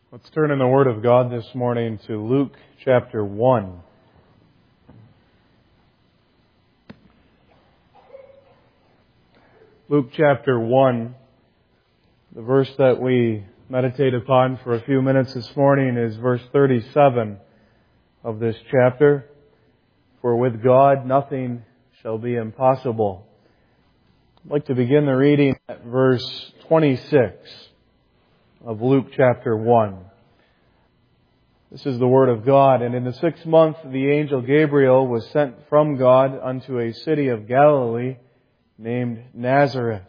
Let's turn in the Word of God this morning to Luke chapter 1. Luke chapter 1, the verse that we meditate upon for a few minutes this morning is verse 37 of this chapter. For with God nothing shall be impossible. I'd like to begin the reading at verse 26 of Luke chapter 1. This is the Word of God. And in the 6th month, the angel Gabriel was sent from God unto a city of Galilee named Nazareth.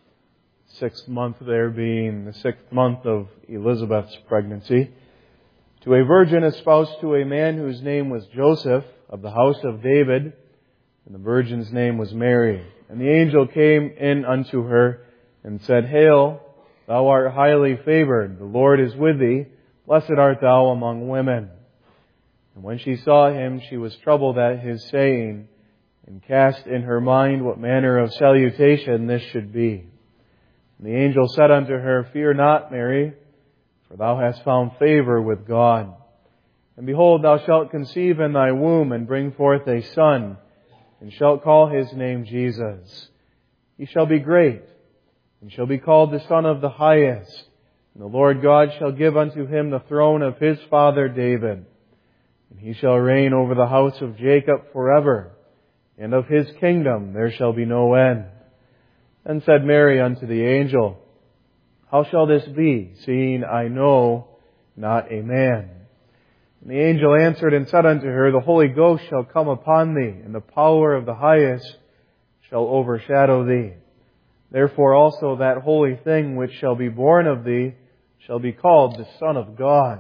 6th month there being the 6th month of Elizabeth's pregnancy. To a virgin espoused to a man whose name was Joseph, of the house of David, and the virgin's name was Mary. And the angel came in unto her and said, Hail, thou art highly favored, the Lord is with thee, blessed art thou among women. And when she saw him, she was troubled at his saying, and cast in her mind what manner of salutation this should be. And the angel said unto her, Fear not, Mary, for thou hast found favor with God. And behold, thou shalt conceive in thy womb, and bring forth a son, and shalt call his name Jesus. He shall be great, and shall be called the Son of the Highest. And the Lord God shall give unto him the throne of his father David. And he shall reign over the house of Jacob forever. And of his kingdom there shall be no end. Then said Mary unto the angel, How shall this be, seeing I know not a man? And the angel answered and said unto her, The Holy Ghost shall come upon thee, and the power of the Highest shall overshadow thee. Therefore also that holy thing which shall be born of thee shall be called the Son of God.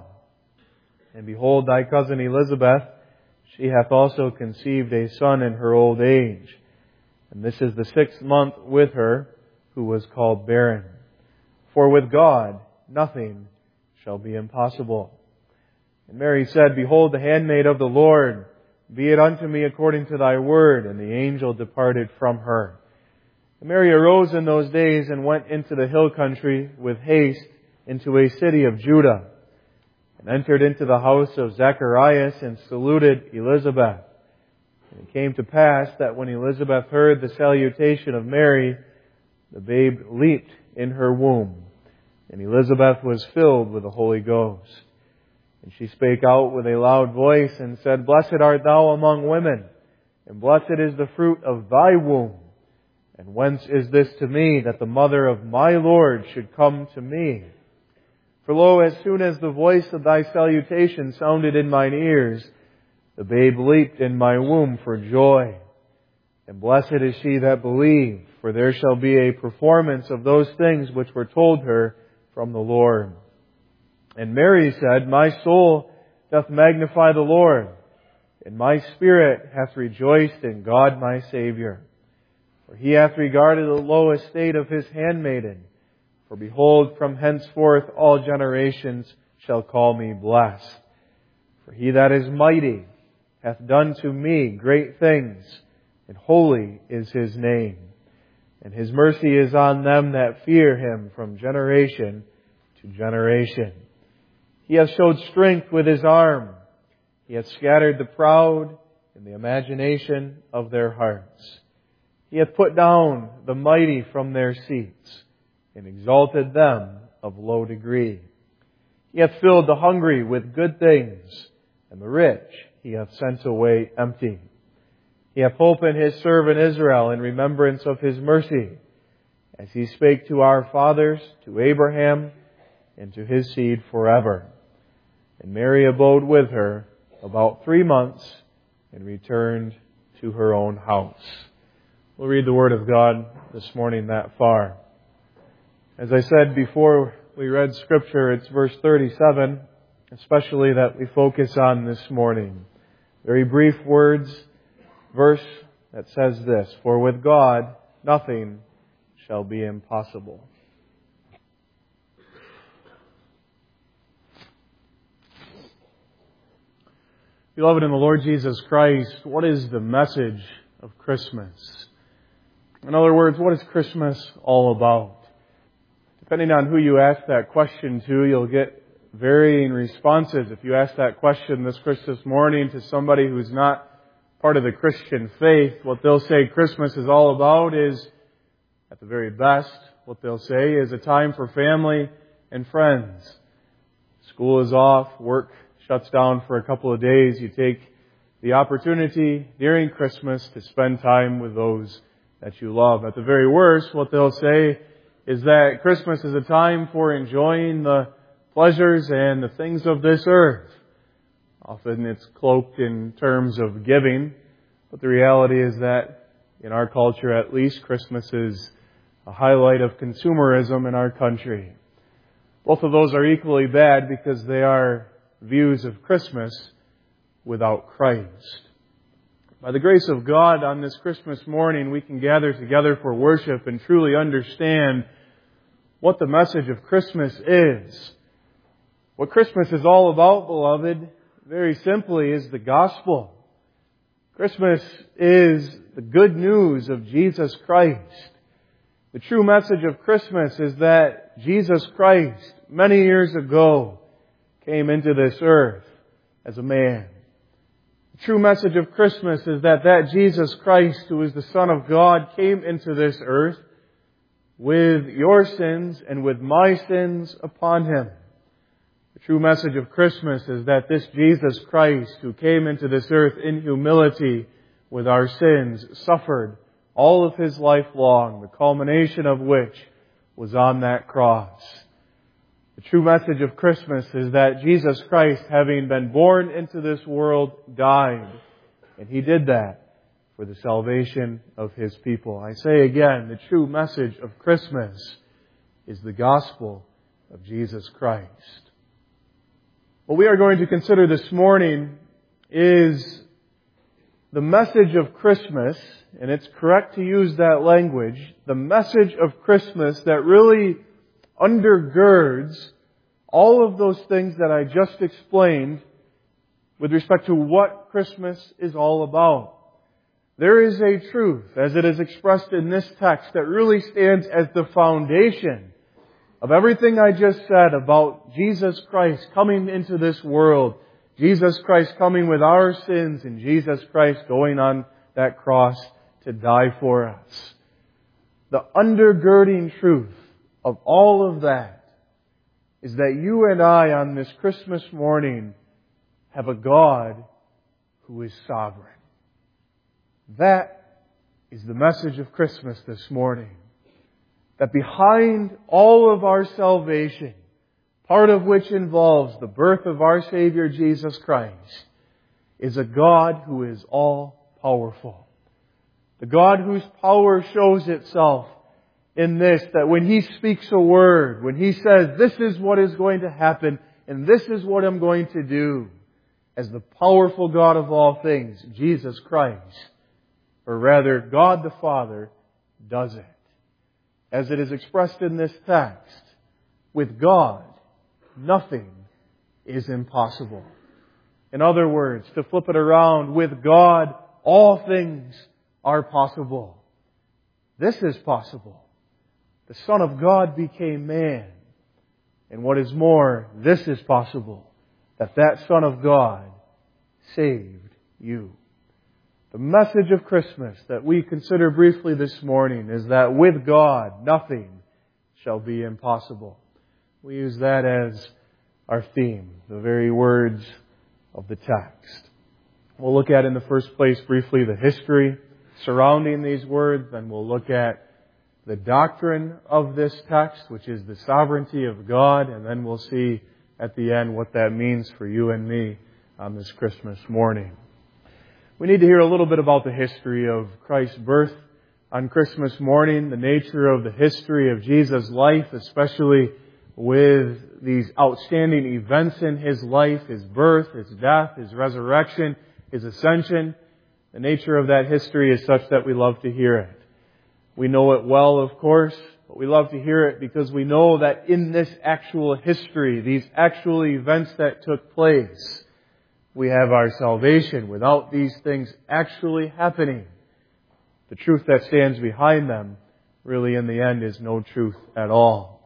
And behold, thy cousin Elizabeth, she hath also conceived a son in her old age. And this is the 6th month with her, who was called barren. For with God nothing shall be impossible. And Mary said, Behold, the handmaid of the Lord, be it unto me according to thy word. And the angel departed from her. And Mary arose in those days and went into the hill country with haste into a city of Judah, and entered into the house of Zacharias and saluted Elizabeth. And it came to pass that when Elizabeth heard the salutation of Mary, the babe leaped in her womb, and Elizabeth was filled with the Holy Ghost. And she spake out with a loud voice and said, Blessed art thou among women, and blessed is the fruit of thy womb. And whence is this to me, that the mother of my Lord should come to me? For lo, as soon as the voice of thy salutation sounded in mine ears, the babe leaped in my womb for joy. And blessed is she that believed, for there shall be a performance of those things which were told her from the Lord. And Mary said, My soul doth magnify the Lord, and my spirit hath rejoiced in God my Saviour. For He hath regarded the low estate of His handmaiden. For behold, from henceforth all generations shall call me blessed. For He that is mighty hath done to me great things, and holy is His name. And His mercy is on them that fear Him from generation to generation. He hath showed strength with His arm. He hath scattered the proud in the imagination of their hearts. He hath put down the mighty from their seats, and exalted them of low degree. He hath filled the hungry with good things, and the rich He hath sent away empty. He hath holpen His servant Israel in remembrance of His mercy, as He spake to our fathers, to Abraham, and to his seed forever. And Mary abode with her about 3 months, and returned to her own house. We'll read the Word of God this morning that far. As I said before we read Scripture, it's verse 37, especially that we focus on this morning. Very brief verse that says this, For with God nothing shall be impossible. Beloved in the Lord Jesus Christ, what is the message of Christmas? In other words, what is Christmas all about? Depending on who you ask that question to, you'll get varying responses. If you ask that question this Christmas morning to somebody who's not part of the Christian faith, what they'll say Christmas is all about is, at the very best, what they'll say is a time for family and friends. School is off, work shuts down for a couple of days. You take the opportunity during Christmas to spend time with those that you love. At the very worst, what they'll say is that Christmas is a time for enjoying the pleasures and the things of this earth. Often it's cloaked in terms of giving, but the reality is that in our culture at least, Christmas is a highlight of consumerism in our country. Both of those are equally bad because they are views of Christmas without Christ. By the grace of God, on this Christmas morning, we can gather together for worship and truly understand what the message of Christmas is. What Christmas is all about, beloved, very simply, is the gospel. Christmas is the good news of Jesus Christ. The true message of Christmas is that Jesus Christ, many years ago, came into this earth as a man. The true message of Christmas is that Jesus Christ, who is the Son of God, came into this earth with your sins and with my sins upon Him. The true message of Christmas is that this Jesus Christ, who came into this earth in humility with our sins, suffered all of His life long, the culmination of which was on that cross. The true message of Christmas is that Jesus Christ, having been born into this world, died. And He did that for the salvation of His people. I say again, the true message of Christmas is the gospel of Jesus Christ. What we are going to consider this morning is the message of Christmas, and it's correct to use that language, the message of Christmas that really undergirds all of those things that I just explained with respect to what Christmas is all about. There is a truth, as it is expressed in this text, that really stands as the foundation of everything I just said about Jesus Christ coming into this world, Jesus Christ coming with our sins, and Jesus Christ going on that cross to die for us. The undergirding truth of all of that is that you and I on this Christmas morning have a God who is sovereign. That is the message of Christmas this morning. That behind all of our salvation, part of which involves the birth of our Savior Jesus Christ, is a God who is all-powerful. The God whose power shows itself in this, that when He speaks a word, when He says, this is what is going to happen, and this is what I'm going to do, as the powerful God of all things, Jesus Christ, or rather God the Father, does it. As it is expressed in this text, with God, nothing is impossible. In other words, to flip it around, with God, all things are possible. This is possible. The Son of God became man. And what is more, this is possible, that Son of God saved you. The message of Christmas that we consider briefly this morning is that with God, nothing shall be impossible. We use that as our theme, the very words of the text. We'll look at, in the first place, briefly the history surrounding these words. Then we'll look at the doctrine of this text, which is the sovereignty of God. And then we'll see at the end what that means for you and me on this Christmas morning. We need to hear a little bit about the history of Christ's birth on Christmas morning, the nature of the history of Jesus' life, especially with these outstanding events in His life, His birth, His death, His resurrection, His ascension. The nature of that history is such that we love to hear it. We know it well, of course, but we love to hear it because we know that in this actual history, these actual events that took place, we have our salvation. Without these things actually happening, the truth that stands behind them really in the end is no truth at all.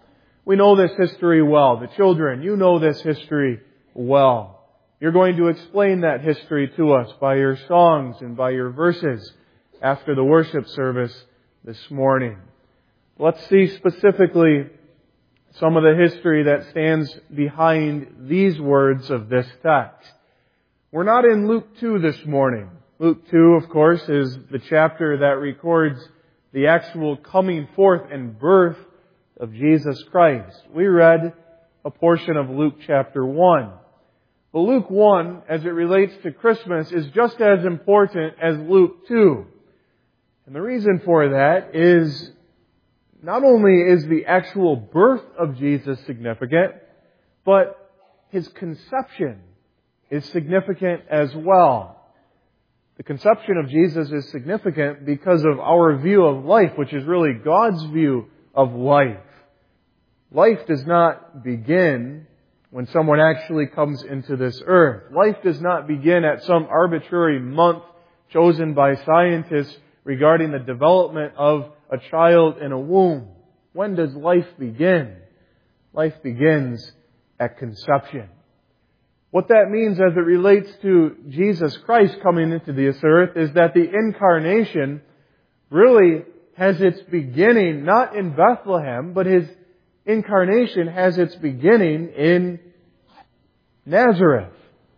We know this history well. The children, you know this history well. You're going to explain that history to us by your songs and by your verses after the worship service this morning. Let's see specifically some of the history that stands behind these words of this text. We're not in Luke 2 this morning. Luke 2, of course, is the chapter that records the actual coming forth and birth of Jesus Christ. We read a portion of Luke chapter 1. But Luke 1, as it relates to Christmas, is just as important as Luke 2. And the reason for that is not only is the actual birth of Jesus significant, but His conception is significant as well. The conception of Jesus is significant because of our view of life, which is really God's view of life. Life does not begin when someone actually comes into this earth. Life does not begin at some arbitrary month chosen by scientists regarding the development of a child in a womb. When does life begin? Life begins at conception. What that means as it relates to Jesus Christ coming into this earth is that the incarnation really has its beginning not in Bethlehem, but His incarnation has its beginning in Nazareth.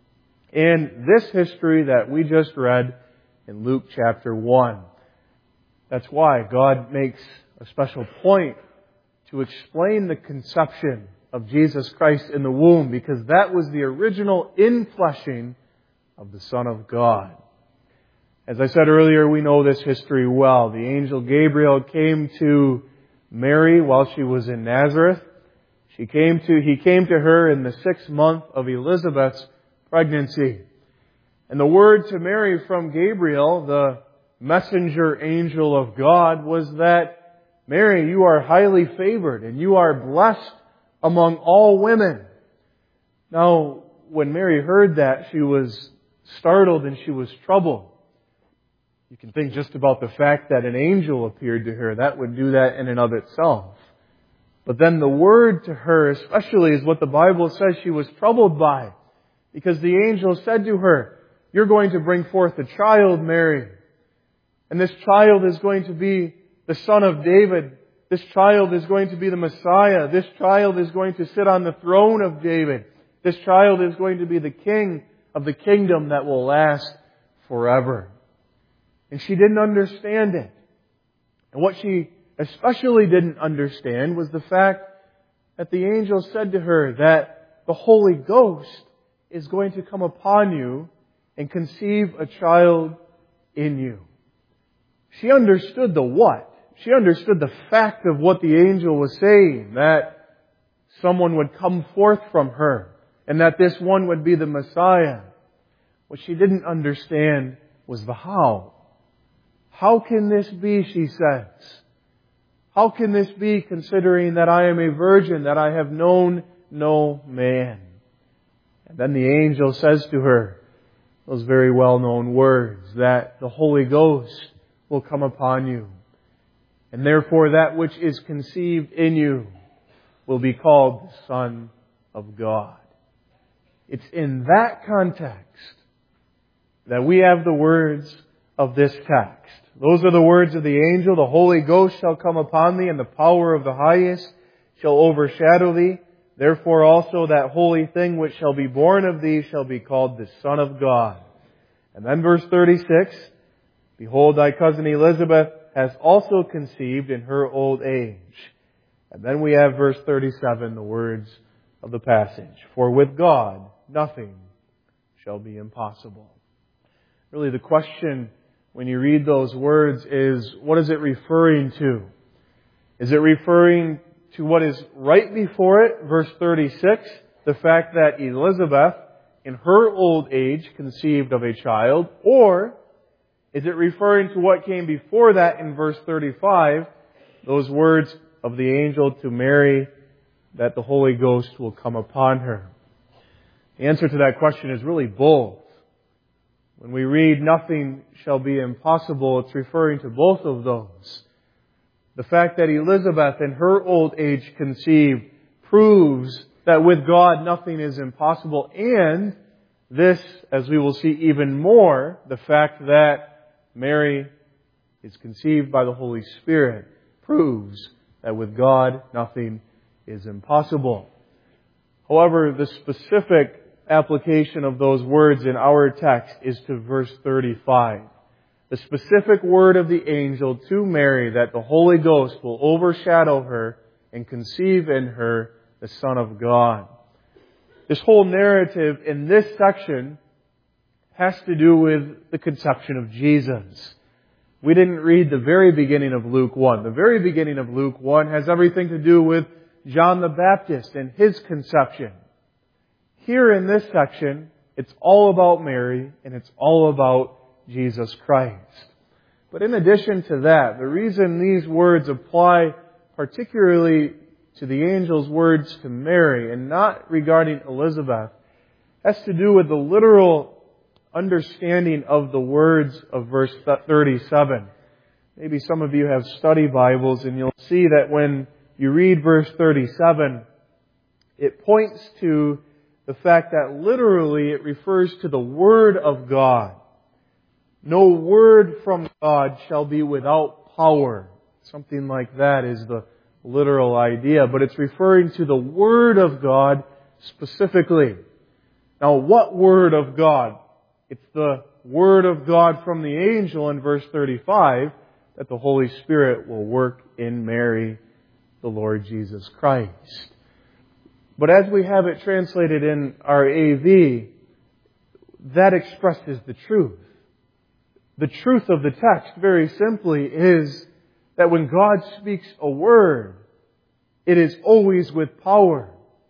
In this history that we just read in Luke chapter 1. That's why God makes a special point to explain the conception of Jesus Christ in the womb, because that was the original infleshing of the Son of God. As I said earlier, we know this history well. The angel Gabriel came to Mary while she was in Nazareth. He came to her in the 6th month of Elizabeth's pregnancy. And the word to Mary from Gabriel, the messenger angel of God, was that, Mary, you are highly favored and you are blessed among all women. Now, when Mary heard that, she was startled and she was troubled. You can think just about the fact that an angel appeared to her. That would do that in and of itself. But then the word to her especially is what the Bible says she was troubled by. Because the angel said to her, you're going to bring forth a child, Mary. And this child is going to be the son of David. This child is going to be the Messiah. This child is going to sit on the throne of David. This child is going to be the king of the kingdom that will last forever. And she didn't understand it. And what she especially didn't understand was the fact that the angel said to her that the Holy Ghost is going to come upon you and conceive a child in you. She understood the what. She understood the fact of what the angel was saying, that someone would come forth from her and that this one would be the Messiah. What she didn't understand was the how. How can this be, she says. How can this be, considering that I am a virgin, that I have known no man? And then the angel says to her those very well-known words, that the Holy Ghost will come upon you. And therefore that which is conceived in you will be called the Son of God. It's in that context that we have the words of this text. Those are the words of the angel. The Holy Ghost shall come upon thee, and the power of the highest shall overshadow thee. Therefore also that holy thing which shall be born of thee shall be called the Son of God. And then verse 36, behold, thy cousin Elizabeth has also conceived in her old age. And then we have verse 37, the words of the passage. For with God nothing shall be impossible. Really the question when you read those words is, what is it referring to? Is it referring to what is right before it, verse 36, the fact that Elizabeth in her old age conceived of a child? Or is it referring to what came before that in verse 35, those words of the angel to Mary, that the Holy Ghost will come upon her? The answer to that question is really both. When we read nothing shall be impossible, it's referring to both of those. The fact that Elizabeth in her old age conceived proves that with God nothing is impossible. And this, as we will see even more, the fact that Mary is conceived by the Holy Spirit proves that with God nothing is impossible. However, the specific application of those words in our text is to verse 35. The specific word of the angel to Mary that the Holy Ghost will overshadow her and conceive in her the Son of God. This whole narrative in this section has to do with the conception of Jesus. We didn't read the very beginning of Luke 1. The very beginning of Luke 1 has everything to do with John the Baptist and his conception. Here in this section, it's all about Mary and it's all about Jesus Christ. But in addition to that, the reason these words apply particularly to the angel's words to Mary and not regarding Elizabeth has to do with the literal understanding of the words of verse 37. Maybe some of you have study Bibles and you'll see that when you read verse 37, it points to the fact that literally it refers to the Word of God. No word from God shall be without power. Something like that is the literal idea, but it's referring to the Word of God specifically. Now, what Word of God? It's the Word of God from the angel in verse 35 that the Holy Spirit will work in Mary, the Lord Jesus Christ. But as we have it translated in our AV, that expresses the truth. The truth of the text, very simply, is that when God speaks a word, it is always with power.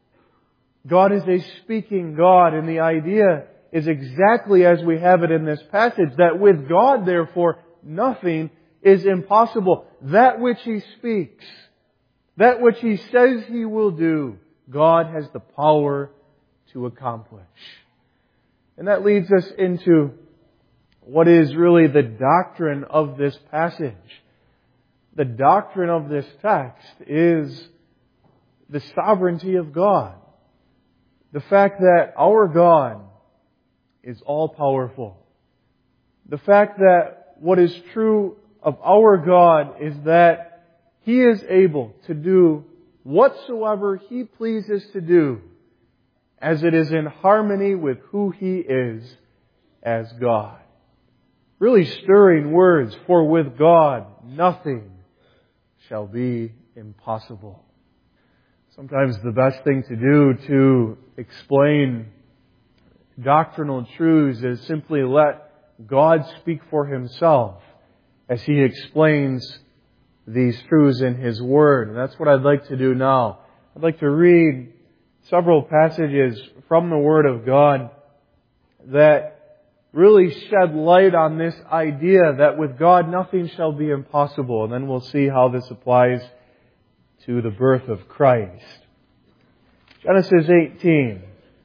God is a speaking God, and the idea is exactly as we have it in this passage, that with God, therefore, nothing is impossible. That which He speaks, that which He says He will do, God has the power to accomplish. And that leads us into what is really the doctrine of this passage. The doctrine of this text is the sovereignty of God. The fact that our God is all-powerful. The fact that what is true of our God is that He is able to do whatsoever He pleases to do, as it is in harmony with who He is as God. Really stirring words, for with God nothing shall be impossible. Sometimes the best thing to do to explain doctrinal truths is simply let God speak for Himself as He explains these truths in His Word. And that's what I'd like to do now. I'd like to read several passages from the Word of God that really shed light on this idea that with God nothing shall be impossible. And then we'll see how this applies to the birth of Christ. Genesis 18,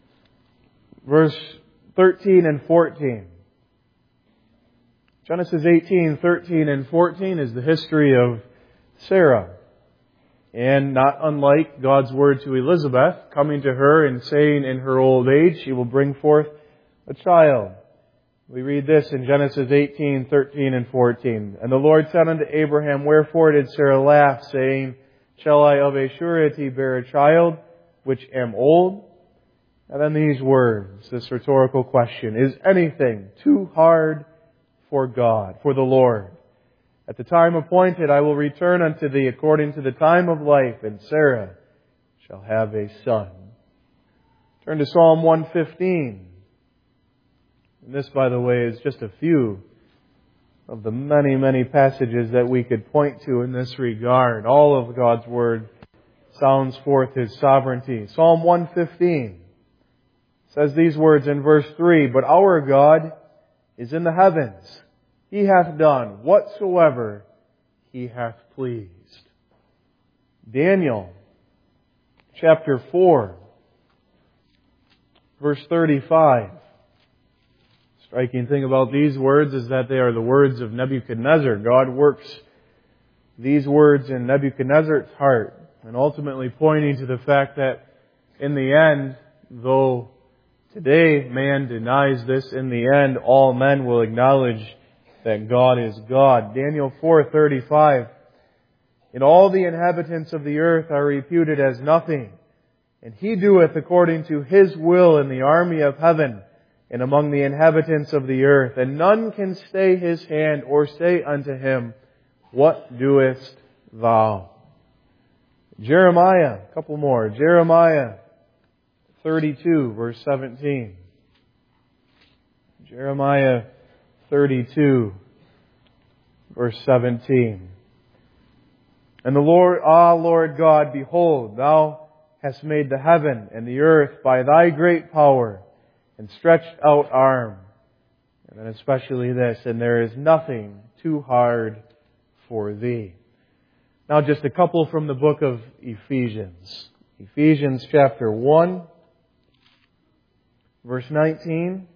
verse 13 and 14. Genesis 18, 13 and 14 is the history of Sarah. And not unlike God's word to Elizabeth, coming to her and saying in her old age, she will bring forth a child. We read this in Genesis 18, 13 and 14. And the Lord said unto Abraham, Wherefore did Sarah laugh, saying, Shall I of a surety bear a child, which am old? And then these words, this rhetorical question, is anything too hard for God, for the Lord? At the time appointed I will return unto thee according to the time of life, and Sarah shall have a son. Turn to Psalm 115. And this, by the way, is just a few of the many, many passages that we could point to in this regard. All of God's Word sounds forth His sovereignty. Psalm 115 says these words in verse 3, But our God is in the heavens. He hath done whatsoever He hath pleased. Daniel chapter 4, verse 35. Striking thing about these words is that they are the words of Nebuchadnezzar. God works these words in Nebuchadnezzar's heart. and ultimately pointing to the fact that in the end, though today man denies this, in the end all men will acknowledge that God is God. Daniel 4:35, and all the inhabitants of the earth are reputed as nothing, and He doeth according to His will in the army of heaven and among the inhabitants of the earth, and none can stay His hand or say unto Him, What doest thou? Jeremiah, a couple more. Jeremiah 32, verse 17. Jeremiah 32, verse 17. And the Lord, Lord God, behold, Thou hast made the heaven and the earth by Thy great power and stretched out arm. And then especially this, and there is nothing too hard for Thee. Now just a couple from the book of Ephesians. Ephesians chapter 1, verse 19.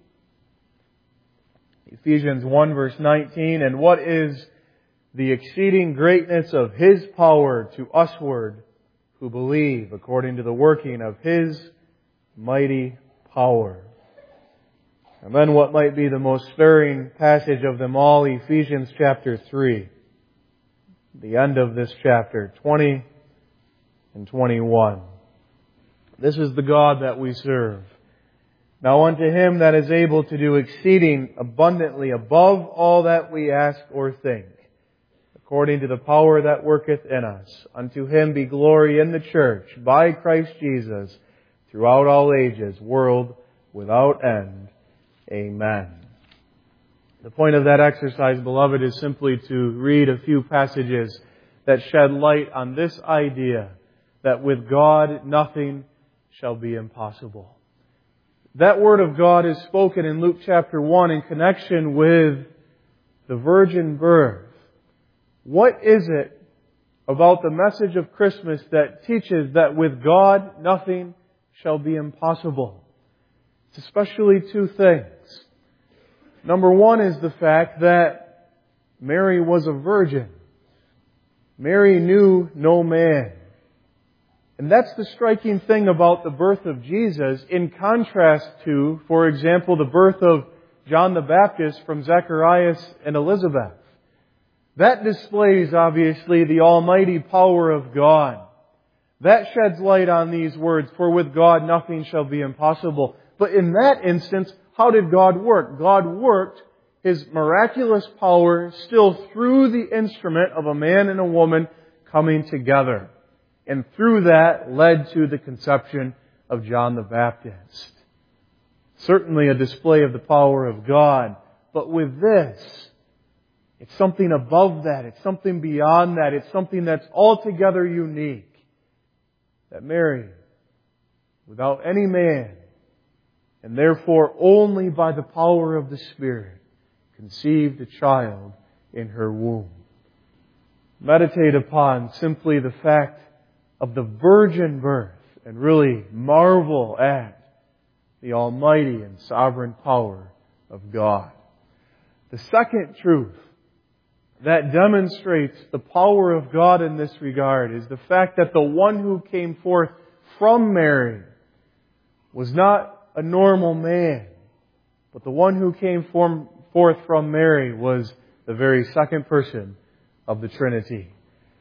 Ephesians 1, verse 19. And what is the exceeding greatness of His power to usward who believe, according to the working of His mighty power. And then what might be the most stirring passage of them all, Ephesians chapter 3. The end of this chapter, 20 and 21. This is the God that we serve. Now unto Him that is able to do exceeding abundantly above all that we ask or think, according to the power that worketh in us, unto Him be glory in the church by Christ Jesus throughout all ages, world without end. Amen. The point of that exercise, beloved, is simply to read a few passages that shed light on this idea that with God nothing shall be impossible. That word of God is spoken in Luke chapter 1 in connection with the virgin birth. What is it about the message of Christmas that teaches that with God nothing shall be impossible? It's especially two things. Number one is the fact that Mary was a virgin. Mary knew no man. And that's the striking thing about the birth of Jesus in contrast to, for example, the birth of John the Baptist from Zacharias and Elizabeth. That displays, obviously, the almighty power of God. That sheds light on these words, for with God nothing shall be impossible. But in that instance, how did God work? God worked His miraculous power still through the instrument of a man and a woman coming together. And through that led to the conception of John the Baptist. Certainly a display of the power of God. But with this, it's something above that. It's something beyond that. It's something that's altogether unique. That Mary, without any man, and therefore only by the power of the Spirit, conceived a child in her womb. Meditate upon simply the fact of the virgin birth and really marvel at the almighty and sovereign power of God. The second truth that demonstrates the power of God in this regard is the fact that the one who came forth from Mary was not a normal man, but the one who came forth from Mary was the very second person of the Trinity.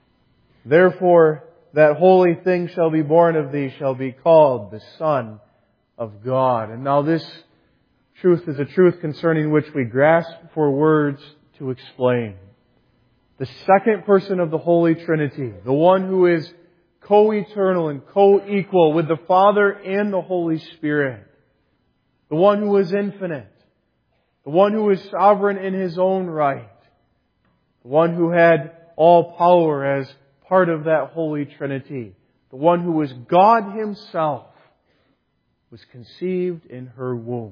Therefore, that holy thing shall be born of thee shall be called the Son of God. And now this truth is a truth concerning which we grasp for words to explain. The second person of the Holy Trinity, the one who is co-eternal and co-equal with the Father and the Holy Spirit, the one who is infinite, the one who is sovereign in His own right, the one who had all power as part of that Holy Trinity, the one who was God Himself, was conceived in her womb.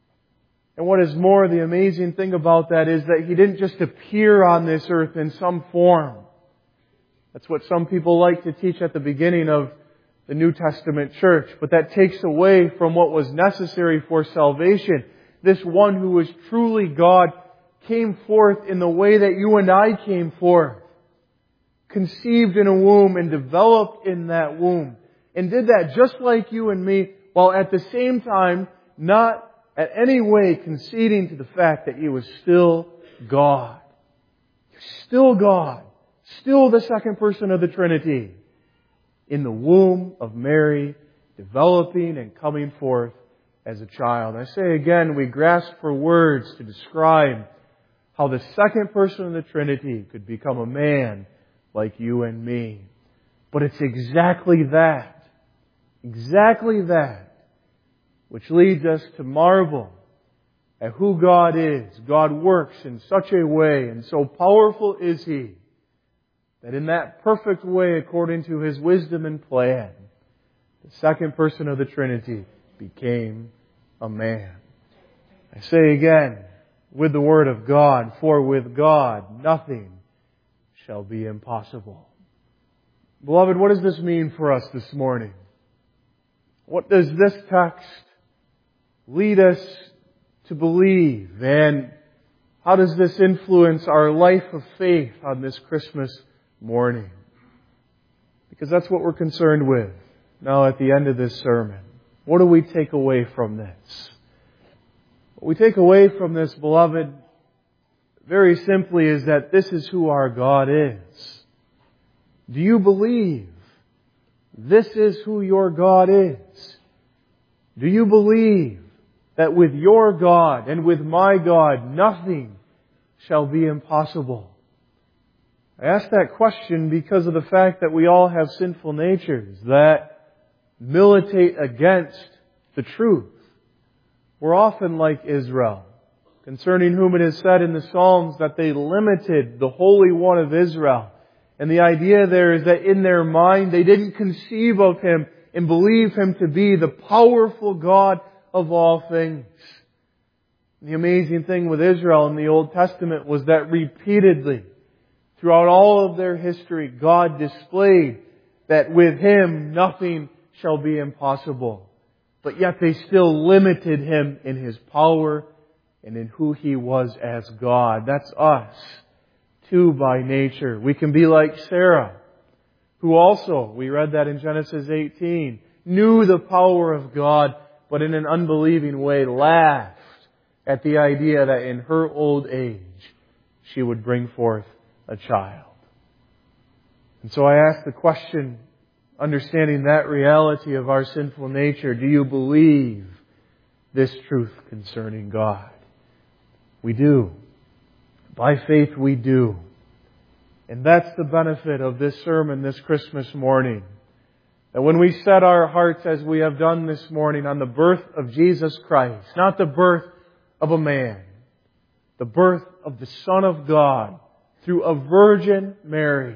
And what is more, the amazing thing about that is that He didn't just appear on this earth in some form. That's what some people like to teach at the beginning of the New Testament church. But that takes away from what was necessary for salvation. This one who was truly God came forth in the way that you and I came forth. conceived in a womb and developed in that womb. And did that just like you and me, while at the same time not at any way conceding to the fact that He was still God. Still God. Still the second person of the Trinity. In the womb of Mary, developing and coming forth as a child. I say again, we grasp for words to describe how the second person of the Trinity could become a man like you and me. But it's exactly that, which leads us to marvel at who God is. God works in such a way, and so powerful is He, that in that perfect way, according to His wisdom and plan, the second person of the Trinity became a man. I say again, with the Word of God, for with God nothing shall be impossible. Beloved, what does this mean for us this morning? What does this text lead us to believe? And how does this influence our life of faith on this Christmas morning? Because that's what we're concerned with now at the end of this sermon. What do we take away from this? What we take away from this, beloved, very simply is that this is who our God is. Do you believe this is who your God is? Do you believe that with your God and with my God, nothing shall be impossible? I ask that question because of the fact that we all have sinful natures that militate against the truth. We're often like Israel, concerning whom it is said in the Psalms that they limited the Holy One of Israel. And the idea there is that in their mind they didn't conceive of Him and believe Him to be the powerful God of all things. The amazing thing with Israel in the Old Testament was that repeatedly, throughout all of their history, God displayed that with Him nothing shall be impossible. But yet they still limited Him in His power and in who He was as God. That's us, too, by nature. We can be like Sarah, who also, we read that in Genesis 18, knew the power of God, but in an unbelieving way laughed at the idea that in her old age she would bring forth a child. And so I ask the question, understanding that reality of our sinful nature, do you believe this truth concerning God? We do. By faith we do. And that's the benefit of this sermon this Christmas morning. That when we set our hearts, as we have done this morning, on the birth of Jesus Christ, not the birth of a man, the birth of the Son of God through a Virgin Mary,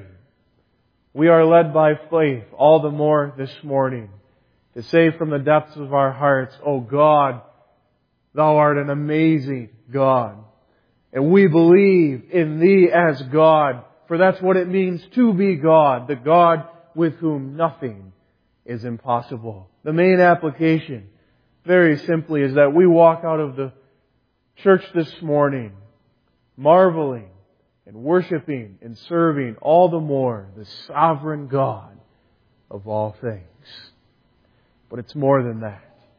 we are led by faith all the more this morning to say from the depths of our hearts, "O God, Thou art an amazing God. And we believe in Thee as God, for that's what it means to be God, the God with whom nothing is impossible." The main application, very simply, is that we walk out of the church this morning marveling and worshiping and serving all the more the sovereign God of all things. But it's more than that.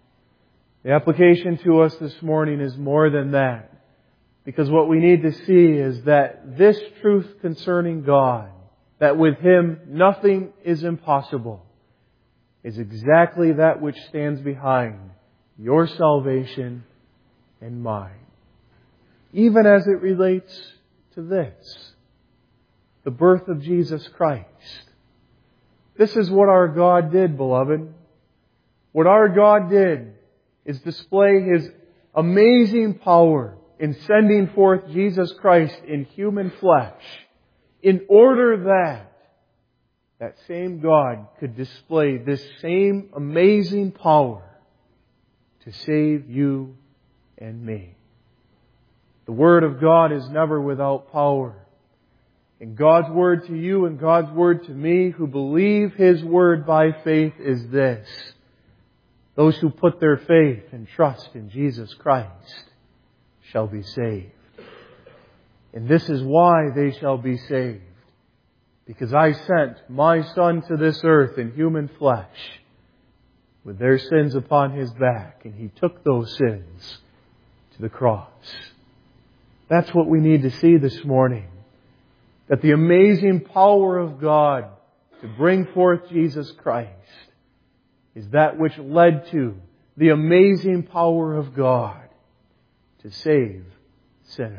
The application to us this morning is more than that. Because what we need to see is that this truth concerning God, that with Him nothing is impossible, is exactly that which stands behind your salvation and mine. Even as it relates to this, the birth of Jesus Christ. This is what our God did, beloved. What our God did is display His amazing power in sending forth Jesus Christ in human flesh, in order that that same God could display this same amazing power to save you and me. The Word of God is never without power. And God's Word to you and God's Word to me who believe His Word by faith is this: those who put their faith and trust in Jesus Christ shall be saved. And this is why they shall be saved. because I sent my Son to this earth in human flesh with their sins upon His back, and He took those sins to the cross. That's what we need to see this morning. That the amazing power of God to bring forth Jesus Christ is that which led to the amazing power of God to save sinners.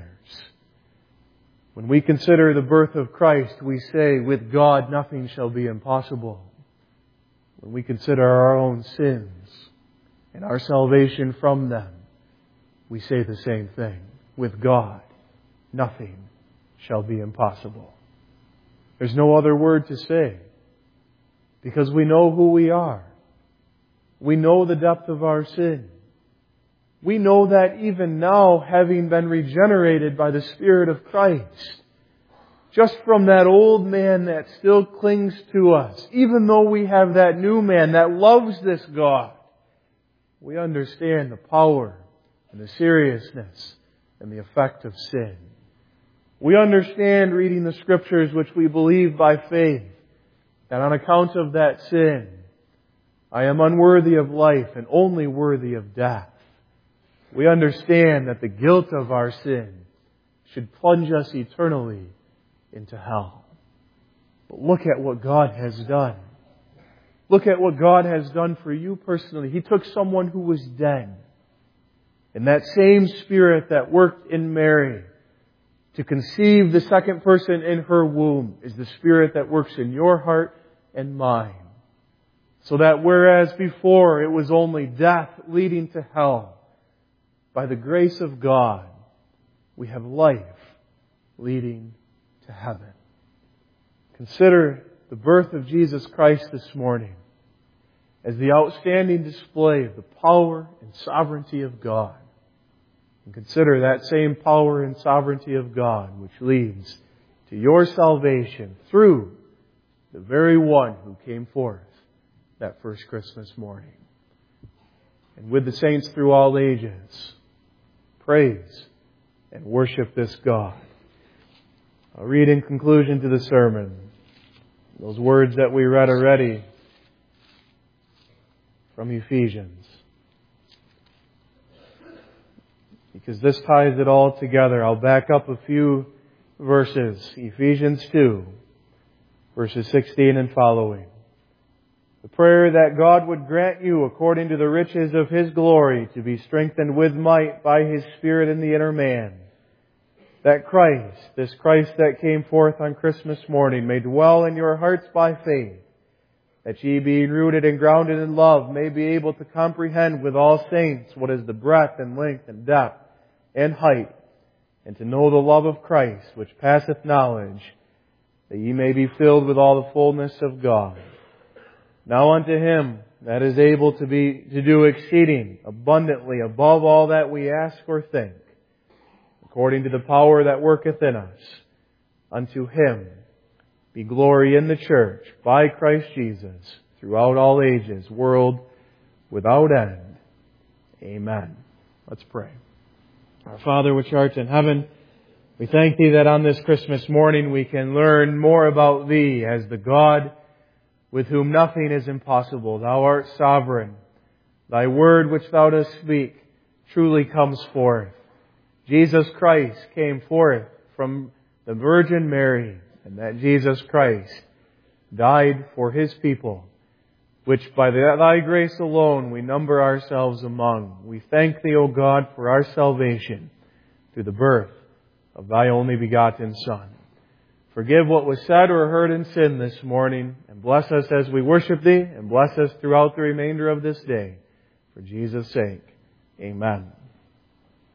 When we consider the birth of Christ, we say, with God nothing shall be impossible. When we consider our own sins and our salvation from them, we say the same thing. With God, nothing shall be impossible. There's no other word to say, because we know who we are. We know the depth of our sin. We know that even now, having been regenerated by the Spirit of Christ, just from that old man that still clings to us, even though we have that new man that loves this God, we understand the power and the seriousness and the effect of sin. We understand, reading the Scriptures, which we believe by faith, that on account of that sin, I am unworthy of life and only worthy of death. We understand that the guilt of our sin should plunge us eternally into hell. But look at what God has done. Look at what God has done for you personally. He took someone who was dead, and that same Spirit that worked in Mary to conceive the second person in her womb is the Spirit that works in your heart and mine. So that whereas before it was only death leading to hell, by the grace of God, we have life leading to heaven. Consider the birth of Jesus Christ this morning as the outstanding display of the power and sovereignty of God. And consider that same power and sovereignty of God which leads to your salvation through the very one who came forth that first Christmas morning. And with the saints through all ages, praise and worship this God. I'll read in conclusion to the sermon those words that we read already from Ephesians, because this ties it all together. I'll back up a few verses. Ephesians 2, verses 16 and following. The prayer that God would grant you, according to the riches of His glory, to be strengthened with might by His Spirit in the inner man, that Christ, this Christ that came forth on Christmas morning, may dwell in your hearts by faith, that ye, being rooted and grounded in love, may be able to comprehend with all saints what is the breadth and length and depth and height, and to know the love of Christ, which passeth knowledge, that ye may be filled with all the fullness of God. Now unto Him that is able to do exceeding abundantly above all that we ask or think, according to the power that worketh in us, unto Him be glory in the church by Christ Jesus throughout all ages, world without end. Amen. Let's pray. Our Father which art in heaven, we thank Thee that on this Christmas morning we can learn more about Thee as the God with whom nothing is impossible. Thou art sovereign. Thy word which Thou dost speak truly comes forth. Jesus Christ came forth from the Virgin Mary, and that Jesus Christ died for His people, which by Thy grace alone we number ourselves among. We thank Thee, O God, for our salvation through the birth of Thy only begotten Son. Forgive what was said or heard in sin this morning, and bless us as we worship Thee, and bless us throughout the remainder of this day. For Jesus' sake, amen.